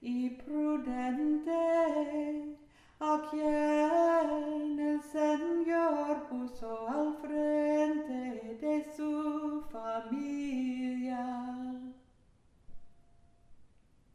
y prudente, a quien el Señor puso al frente de su familia.